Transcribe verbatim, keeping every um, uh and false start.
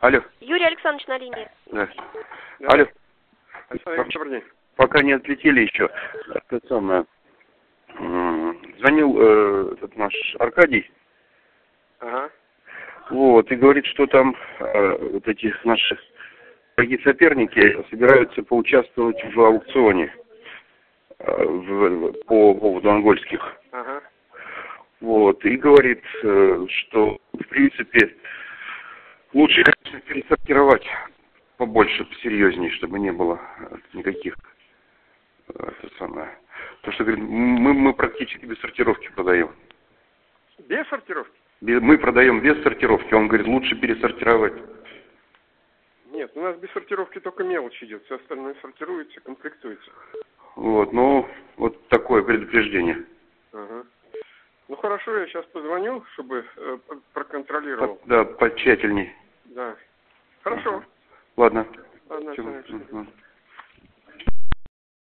Алло. Юрий Александрович на линии. Да. Да. Алло. Александр, добрый день. Пока не отлетели еще. Это самое. Звонил э, этот наш Аркадий. Ага. Вот, и говорит, что там э, вот эти наши дорогие соперники собираются поучаствовать в аукционе э, в, по поводу ангольских. Ага. Вот, и говорит, э, что в принципе лучше, конечно, пересортировать побольше, посерьезнее, чтобы не было никаких э, это самое. То, что говорит, мы, мы практически без сортировки продаем. Без сортировки? Мы продаем без сортировки. Он говорит, лучше пересортировать. Нет, у нас без сортировки только мелочь идет. Все остальное сортируется, комплектуется. Вот, ну, вот такое предупреждение. Ага. Ну хорошо, я сейчас позвоню, чтобы э, проконтролировал. По, да, потщательней. Да. Хорошо. Ага. Ладно. Ладно, Александр. Угу.